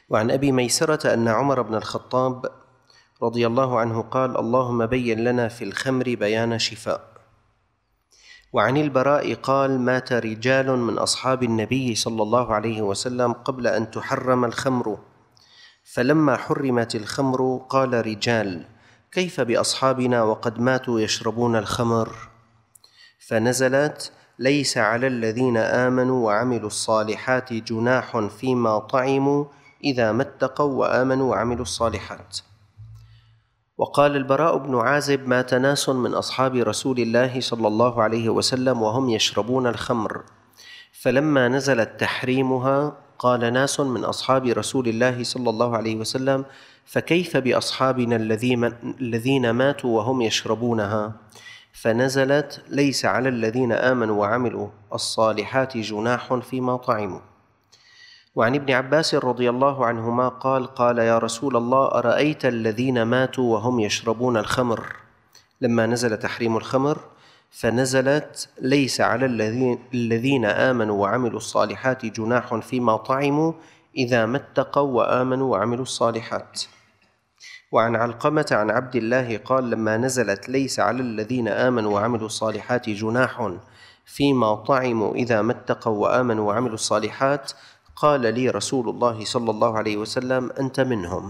وعن أبي ميسرة أن عمر بن الخطاب رضي الله عنه قال: اللهم بين لنا في الخمر بيان شفاء. وعن البراء قال: مات رجال من أصحاب النبي صلى الله عليه وسلم قبل أن تحرم الخمر، فلما حرمت الخمر قال رجال: كيف بأصحابنا وقد ماتوا يشربون الخمر؟ فنزلت: ليس على الذين آمنوا وعملوا الصالحات جناح فيما طعموا إذا ما اتقوا وآمنوا وعملوا الصالحات. وقال البراء بن عازب: مات ناس من أصحاب رسول الله صلى الله عليه وسلم وهم يشربون الخمر، فلما نزلت تحريمها قال ناس من أصحاب رسول الله صلى الله عليه وسلم: فكيف بأصحابنا الذين ماتوا وهم يشربونها؟ فنزلت: ليس على الذين آمنوا وعملوا الصالحات جناح فيما طعموا. وعن ابن عباس رضي الله عنهما قال: قال يا رسول الله: أرأيت الذين ماتوا وهم يشربون الخمر؟ لما نزل تحريم الخمر فنزلت: ليس على الذين آمنوا وعملوا الصالحات جناح فيما طعموا إذا ما اتقوا وآمنوا وعملوا الصالحات. وعن علقمة عن عبد الله قال: لما نزلت: ليس على الذين آمنوا وعملوا الصالحات جناح فيما طعموا إذا ما اتقوا وآمنوا وعملوا الصالحات، قال لي رسول الله صلى الله عليه وسلم: أنت منهم.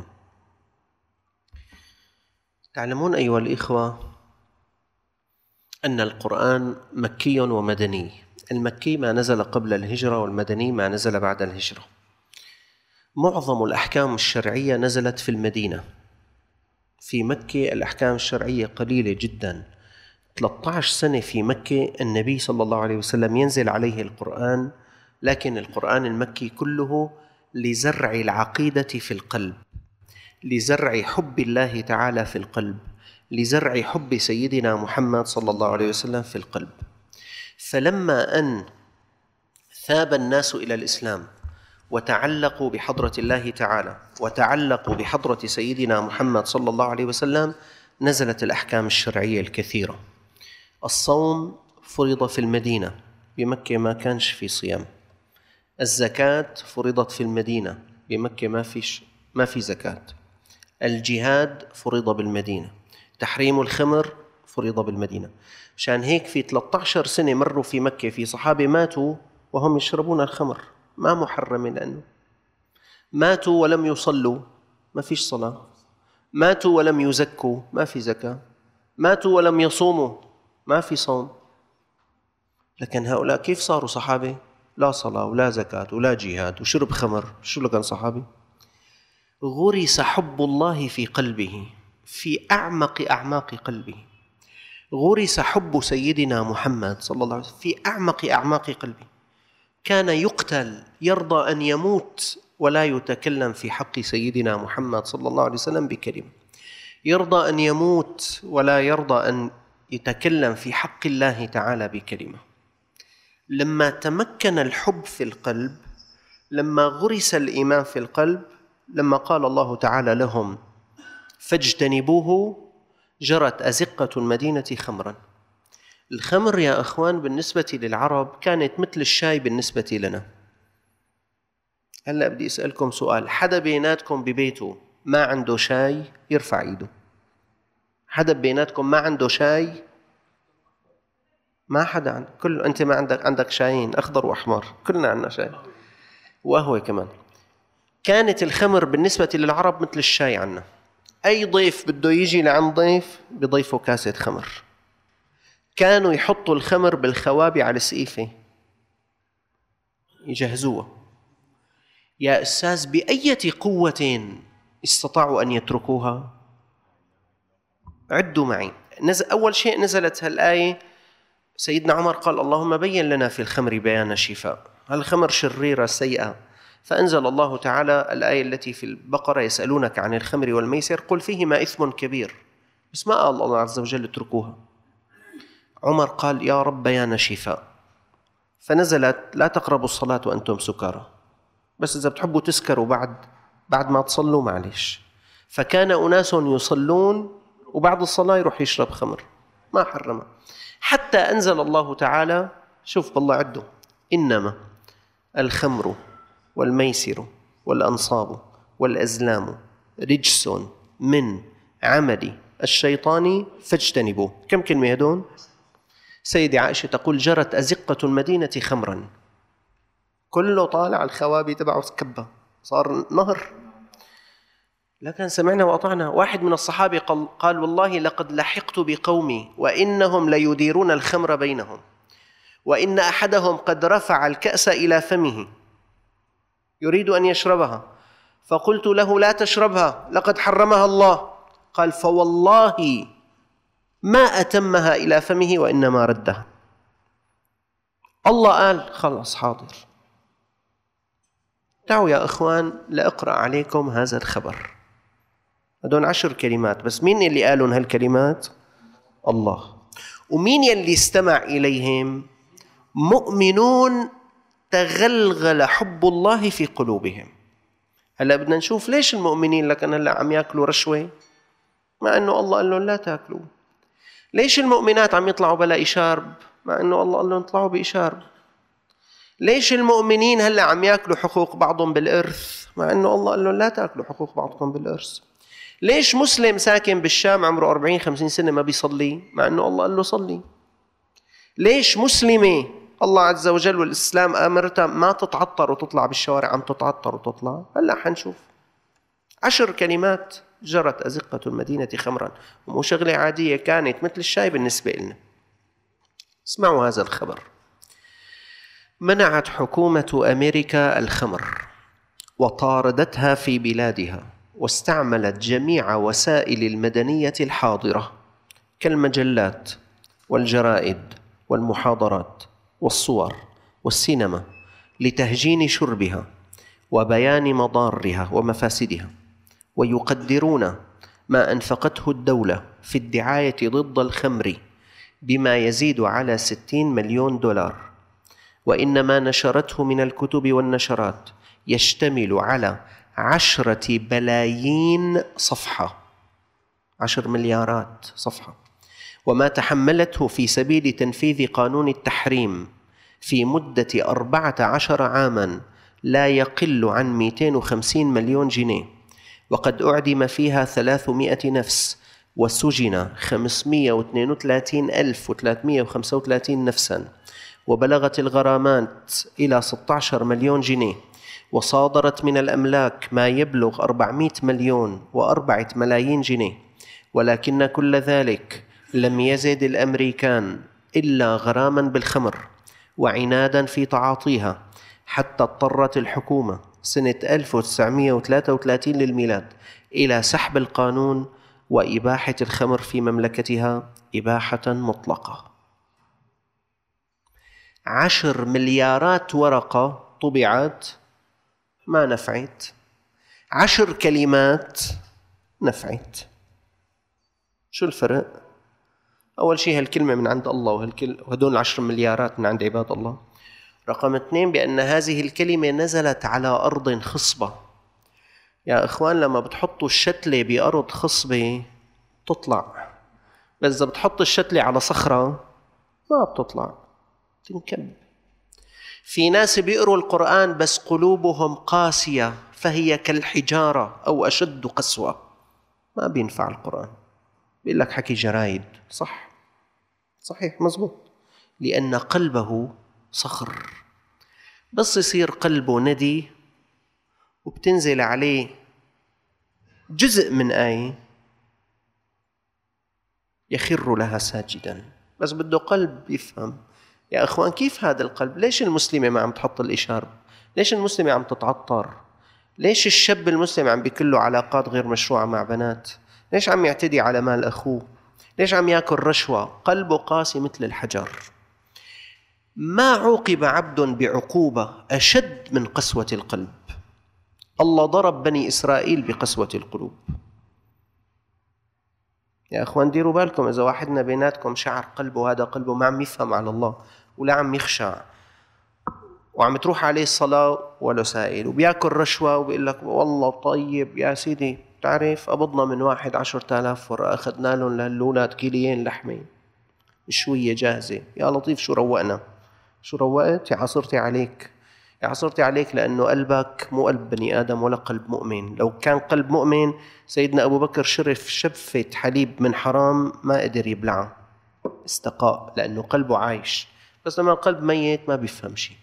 تعلمون أيها الإخوة أن القرآن مكي ومدني. المكي ما نزل قبل الهجرة، والمدني ما نزل بعد الهجرة. معظم الأحكام الشرعية نزلت في المدينة. في مكة الأحكام الشرعية قليلة جدا. 13 سنة في مكة النبي صلى الله عليه وسلم ينزل عليه القرآن، لكن القرآن المكي كله لزرع العقيدة في القلب، لزرع حب الله تعالى في القلب، لزرع حب سيدنا محمد صلى الله عليه وسلم في القلب. فلما أن ثاب الناس إلى الإسلام وتعلقوا بحضرة الله تعالى وتعلقوا بحضرة سيدنا محمد صلى الله عليه وسلم، نزلت الأحكام الشرعية الكثيرة. الصوم فرض في المدينة، بمكة ما كانش في صيام. الزكاة فرضت في المدينة، بمكة ما في زكاة. الجهاد فرض بالمدينة. تحريم الخمر فرض بالمدينة. عشان هيك في 13 سنة مروا في مكة في صحابة ماتوا وهم يشربون الخمر، ما محرم، لأنه ماتوا ولم يصلوا، ما فيش صلاة. ماتوا ولم يزكوا، ما في زكاة. ماتوا ولم يصوموا، ما في صوم. لكن هؤلاء كيف صاروا صحابة؟ لا صلاة ولا زكاة ولا جهاد وشرب خمر. شو اللي كان صحابي؟ غرس حب الله في قلبه، في أعمق أعماق قلبه. غرس حب سيدنا محمد صلى الله عليه وسلم في أعمق أعماق قلبه. كان يقتل، يرضى أن يموت ولا يتكلم في حق سيدنا محمد صلى الله عليه وسلم بكلمة. يرضى أن يموت ولا يرضى أن يتكلم في حق الله تعالى بكلمة. لما تمكن الحب في القلب، لما غرس الإيمان في القلب، لما قال الله تعالى لهم: فاجتنبوه، جرت أزقة المدينة خمرا. الخمر يا أخوان بالنسبة للعرب كانت مثل الشاي بالنسبة لنا. هلأ بدي أسألكم سؤال: حدا بيناتكم ببيته ما عنده شاي يرفع إيده؟ حدا بيناتكم ما عنده شاي؟ ما حدا عنده. أنت ما عندك شايين أخضر وأحمر، كلنا عندنا شاي وقهوة كمان. كانت الخمر بالنسبة للعرب مثل الشاي عنا. أي ضيف بده يجي لعند ضيف بضيفه كاسة خمر. كانوا يحطوا الخمر بالخوابي على السقيفة يجهزوها. يا أستاذ، بأية قوة استطاعوا أن يتركوها؟ عدوا معي. أول شيء نزلت هالآية، سيدنا عمر قال: اللهم بين لنا في الخمر بيان شفاء. هالخمر شريرة سيئة. فأنزل الله تعالى الآية التي في البقرة: يسألونك عن الخمر والميسر قل فيهما إثم كبير. بس ما قال الله عز وجل اتركوها. عمر قال: يا رب بيان شفاء. فنزلت: لا تقربوا الصلاة وأنتم سكارى، بس إذا بتحبوا تسكروا بعد ما تصلوا معلش. فكان أناس يصلون وبعد الصلاة يروح يشرب خمر، ما حرمه. حتى أنزل الله تعالى، شوف بالله عده: إنما الخمر والميسر والأنصاب والأزلام رجس من عمل الشيطان فاجتنبوه. كم كلمة هدول؟ سيدة عائشة تقول جرت أزقة المدينة خمرا، كله طالع الخوابي تبعه سكبة، صار نهر. لكن سمعنا وأطعنا. واحد من الصحابة قال والله لقد لحقت بقومي وإنهم ليديرون الخمر بينهم، وإن أحدهم قد رفع الكأس إلى فمه يريد أن يشربها، فقلت له لا تشربها لقد حرمها الله. قال فوالله ما أتمها إلى فمه وإنما ردها. الله قال خلاص حاضر. تعالوا يا إخوان لأقرأ عليكم هذا الخبر. هدول 10 كلمات، بس مين اللي قالوا هالكلمات؟ الله. ومين يلي استمع إليهم؟ مؤمنون تغلغل حب الله في قلوبهم. هلا بدنا نشوف ليش المؤمنين لكن هلا عم ياكلوا رشوة مع انه الله قال لهم لا تاكلوا. ليش المؤمنات عم يطلعوا بلا إشارب مع انه الله قال لهم اطلعوا بإشارب. ليش المؤمنين هلا عم ياكلوا حقوق بعضهم بالإرث مع انه الله قال لهم لا تاكلوا حقوق بعضكم بالإرث. ليش مسلم ساكن بالشام عمره 40-50 سنة ما بيصلي مع انه الله قال له صلي. ليش مسلمة الله عز وجل والإسلام أمرتها ما تتعطر وتطلع بالشوارع عم تتعطر وتطلع؟ هلا حنشوف. 10 كلمات جرت أزقة المدينة خمرا، ومو شغلة عادية، كانت مثل الشاي بالنسبة لنا. اسمعوا هذا الخبر. منعت حكومة أمريكا الخمر وطاردتها في بلادها، واستعملت جميع وسائل المدنية الحاضرة كالمجلات والجرائد والمحاضرات والصور والسينما لتهجين شربها وبيان مضارها ومفاسدها، ويقدرون ما أنفقته الدولة في الدعاية ضد الخمر بما يزيد على 60 مليون دولار، وإن ما نشرته من الكتب والنشرات يشتمل على 10 بلايين صفحة، 10 مليارات صفحة، وما تحملته في سبيل تنفيذ قانون التحريم في مدة 14 عاماً لا يقل عن 250 مليون جنيه، وقد أعدم فيها 300 نفس وسجن 532,335 نفساً، وبلغت الغرامات إلى 16 مليون جنيه، وصادرت من الأملاك ما يبلغ 400 مليون و4 ملايين جنيه. ولكن كل ذلك لم يزد الأمريكان إلا غراما بالخمر وعنادا في تعاطيها، حتى اضطرت الحكومة سنة 1933 للميلاد إلى سحب القانون وإباحة الخمر في مملكتها إباحة مطلقة. 10 مليارات ورقة طبعت ما نفعت، 10 كلمات نفعت. شو الفرق؟ أول شيء هالكلمة من عند الله، وهدول 10 مليارات من عند عباد الله. رقم 2 بأن هذه الكلمة نزلت على أرض خصبة. يا إخوان لما بتحطوا الشتلة بأرض خصبة تطلع، بس إذا بتحط الشتلة على صخرة ما بتطلع، تنكب. في ناس بيقروا القرآن بس قلوبهم قاسية فهي كالحجارة أو أشد قسوة، ما بينفع القرآن. بيقول لك حكي جرايد، صح صحيح مزبوط، لأن قلبه صخر. بس يصير قلبه ندي وبتنزل عليه جزء من آية يخر لها ساجدا، بس بده قلب يفهم. يا أخوان كيف هذا القلب؟ ليش المسلمة ما عم تحط الإشارب؟ ليش المسلمة عم تتعطر؟ ليش الشاب المسلم عم بيكله علاقات غير مشروعة مع بنات؟ ليش عم يعتدي على مال أخوه؟ ليش عم يأكل رشوة؟ قلبه قاسي مثل الحجر. ما عوقب عبد بعقوبة أشد من قسوة القلب. الله ضرب بني إسرائيل بقسوة القلوب. يا أخوان ديروا بالكم، إذا واحدنا بيناتكم شعر قلبه هذا قلبه ما عم يفهم على الله ولا عم يخشع وعم تروح عليه الصلاة ولا سائل وبيأكل رشوة وبيقول لك والله طيب يا سيدي تعرف قبضنا من واحد 10,000 ورقة أخذنا لهم للأولاد كيليين لحمة شوية جاهزة. يا لطيف شو روقنا، شو روقت يا عصرتي عليك عصرتي عليك لأنه قلبك مو قلب بني آدم ولا قلب مؤمن. لو كان قلب مؤمن سيدنا أبو بكر شرف شبفة حليب من حرام ما قدر يبلعها، استقاء لأنه قلبه عايش. بس لما القلب ميت ما بيفهم شيء.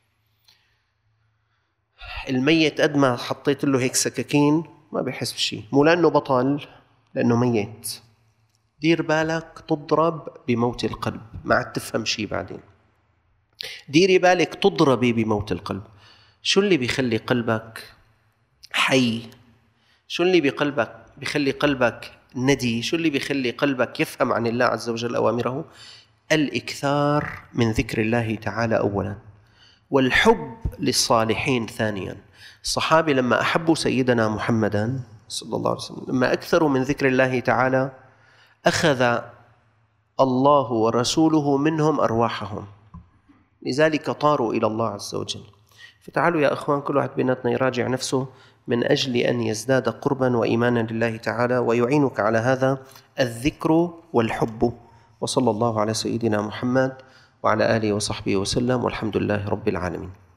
الميت قد ما حطيت له هيك سكاكين ما بيحس بشيء، مو لأنه بطل، لأنه ميت. دير بالك تضرب بموت القلب ما عاد تفهم شيء بعدين. ديري بالك تضربي بموت القلب. شو اللي بيخلي قلبك حي؟ شو اللي بيخلي قلبك ندي؟ شو اللي بيخلي قلبك يفهم عن الله عز وجل أوامره؟ الإكثار من ذكر الله تعالى أولا، والحب للصالحين ثانيا. الصحابة لما أحبوا سيدنا محمدا صلى الله عليه وسلم، لما أكثروا من ذكر الله تعالى أخذ الله ورسوله منهم أرواحهم، لذلك طاروا إلى الله عز وجل. فتعالوا يا أخوان كل واحد بيناتنا يراجع نفسه من أجل أن يزداد قربا وإيمانا لله تعالى، ويعينك على هذا الذكر والحب. وصلى الله على سيدنا محمد وعلى آله وصحبه وسلم، والحمد لله رب العالمين.